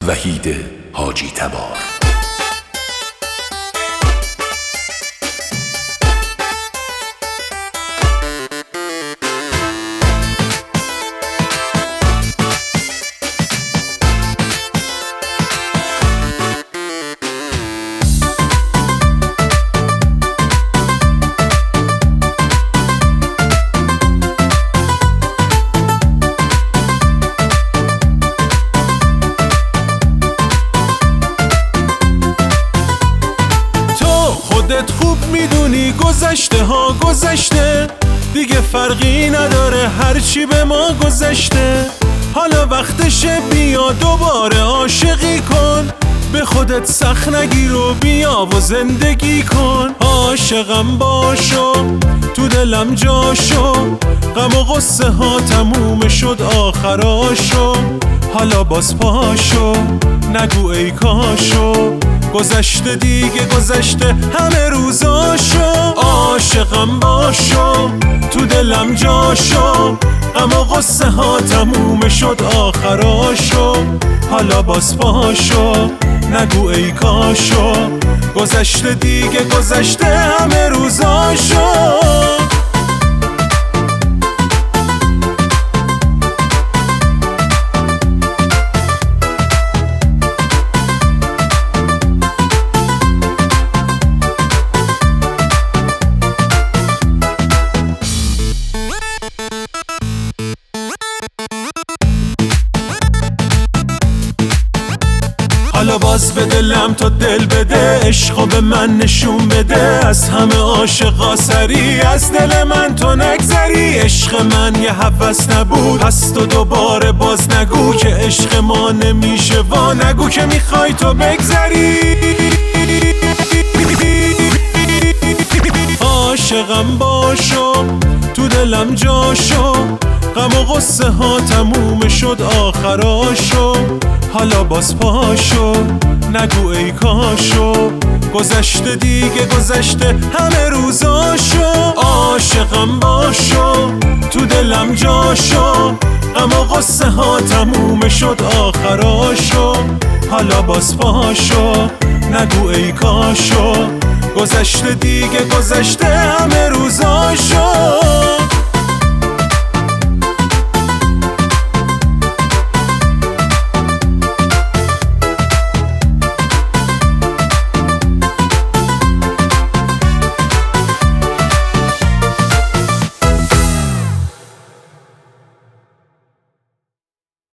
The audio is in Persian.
وحید حاجی تبار. خوب میدونی گذشته ها گذشته، دیگه فرقی نداره هرچی به ما گذشته. حالا وقتشه بیا دوباره عاشقی کن، به خودت سخت نگیر و بیا و زندگی کن. عاشقم باشو تو دلم جاشو، غم و غصه ها تموم شد آخراشو. حالا باز پاشو نگو ای کاشو، گذشته دیگه گذشته همه روزاشو. عاشقم باشو تو دلم جاشو، غم و غصه ها تموم شد آخراشو. حالا باز پاشو نگو ای کاشو، گذشته دیگه گذشته همه روزاشو. حالا باز به دلم تا دل بده، عشقو به من نشون بده. از همه عاشقا سری از دل من تو نگذری. عشق من یه هوس نبود پس تو دوباره باز نگو که عشق ما نمیشه وا نگو که میخوای تو بگذری. عاشقم باشو تو دلم جاشو، غم و غصه ها تموم شد آخراشو. حالا باز پاشو نگو ای کاشو، گذشته دیگه گذشته همه روزاشو. عاشقم باشو تو دلم جاشو، غم و غصه ها تموم شد آخراشو. حالا باز پاشو نگو ای کاشو، گذشته دیگه گذشته همه روزاشو.